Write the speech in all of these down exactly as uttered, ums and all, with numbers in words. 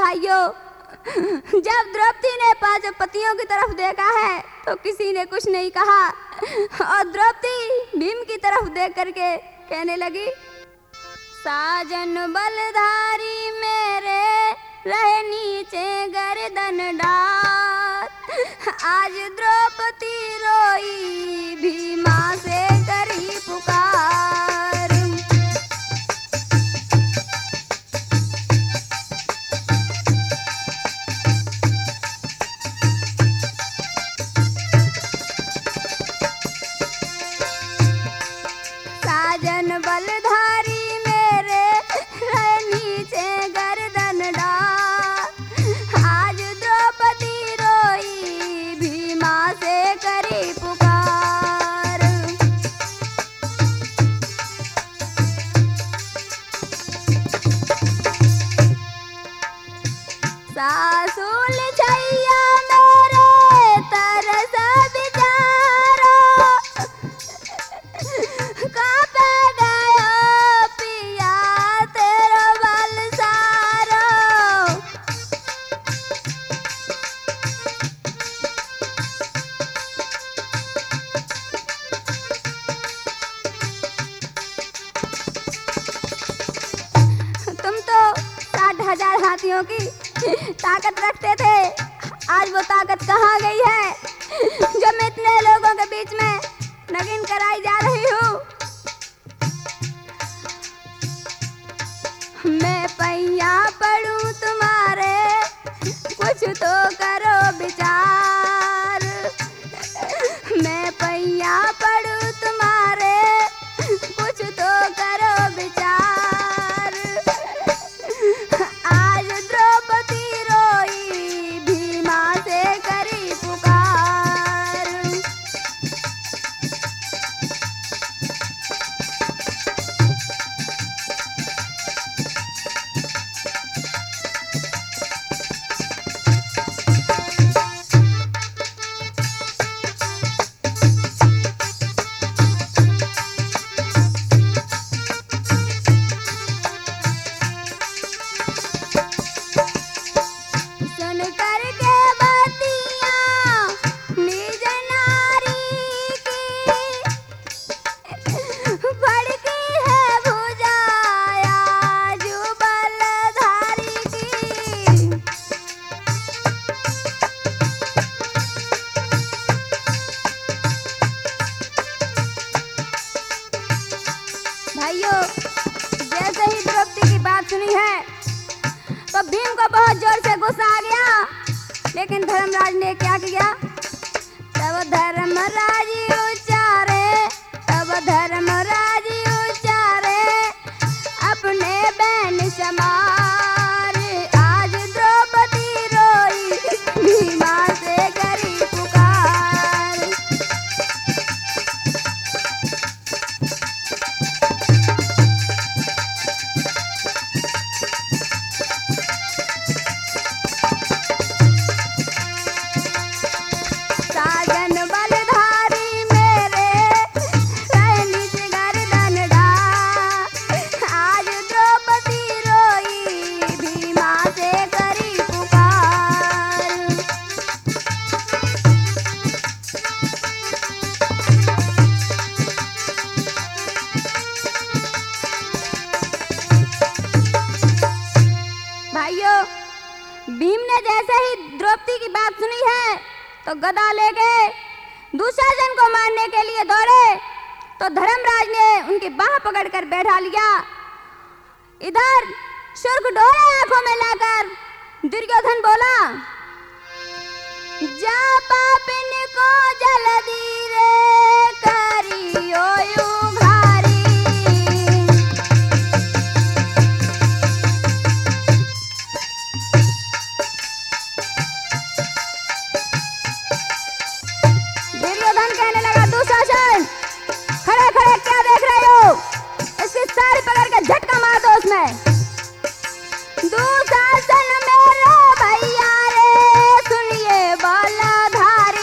भाइयों, जब द्रौपदी ने पांचों पतियों की तरफ देखा है तो किसी ने कुछ नहीं कहा और द्रौपदी भीम की तरफ देख करके कहने लगी, साजन बलधारी मेरे रहे नीचे गर्दन डाल, आज द्रौपदी रोई भीमा से करी पुकार। साजन बलधारी मेरे रहे नीचे गर्दन डाल, आज द्रौपदी रोई भीमा से करी पुकार। सासुल छैया मेरे तरस बिचारो, कापे गयो पिया तेरो बल सारो। तुम तो साठ हजार हाथियों की ताकत रखते थे, आज वो ताकत कहाँ गई है जब मैं इतने लोगों के बीच में नगिन कराई जा रही हूँ। मैं पैया पड़ूं तुम्हारे, कुछ तो करो विचार। मैं पैया पड़ूं तुम्हारे, कुछ तो करो विचार। आज द्रौपदी रोई भीमा से करी पुकार। सुन करके बातियां निज नारी की, भड़की है भुजाया जो बलधारी की। भाइयों, जैसे ही द्रौपदी की बात सुनी है तो भीम को बहुत जोर से गुस्सा आ गया, लेकिन धर्मराज ने क्या किया? तब धर्मराज उच्चारे, तब धर्मराज उच्चारे अपने बहन समार, आज द्रौपदी रोई भीमा से करी पुकार। साजन बलधारी मेरे रहे नीचे गर्दन डाल, आज द्रौपदी रोई भीमा से करी पुकार। भाइयों, भीम ने जैसे ही द्रौपदी की बात सुनी है तो गदा लेके दुशासन को मारने के लिए दौड़े, तो धर्मराज ने उनकी बाह पकड़कर बैठा लिया। इधर शुर्क डोरे आंखों में लाकर दुर्योधन बोला, जा पापिन को जल्दी रे करियो उघारी। दुर्योधन कहने लगा, दुशासन खड़े खड़े क्या देख रहे हो? इसकी साड़ी पकड़ के झटका मार दो उसमें। दुशासन मेरे भैया रे सुनिए बलधारी,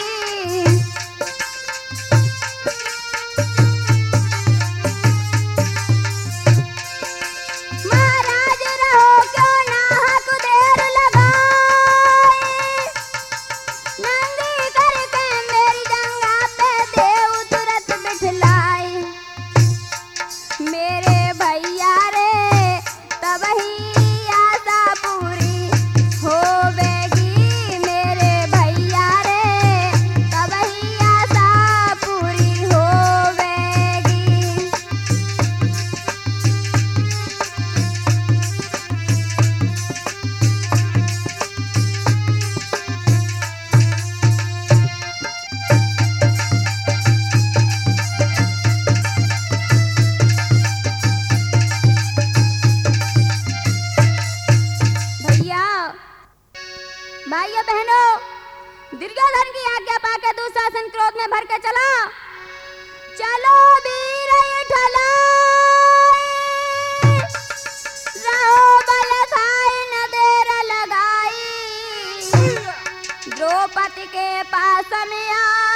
भाइयों बहनों, दुर्योधन की आज्ञा पाकर दुशासन क्रोध में भर के चला। चलो वीर ठलाई, रहो बल खाई न देर लगाई। द्रौपदी के पास में आ